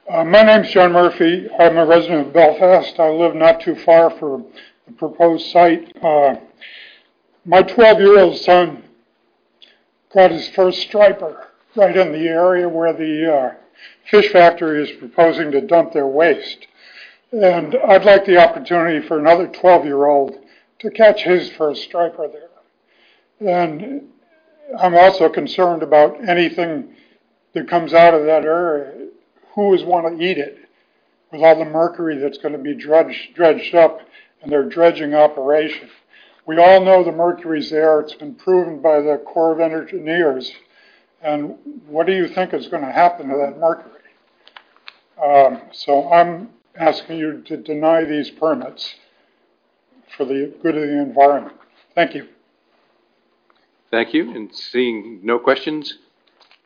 My name's John Murphy. I'm a resident of Belfast. I live not too far from the proposed site. My 12-year-old son got his first striper right in the area where the fish factory is proposing to dump their waste. And I'd like the opportunity for another 12-year-old to catch his first striper there. And I'm also concerned about anything that comes out of that area. Who is want to eat it with all the mercury that's going to be dredged up in their dredging operation? We all know the mercury's there. It's been proven by the Corps of Engineers. And what do you think is going to happen to that mercury? So I'm asking you to deny these permits for the good of the environment. Thank you. Thank you. And seeing no questions,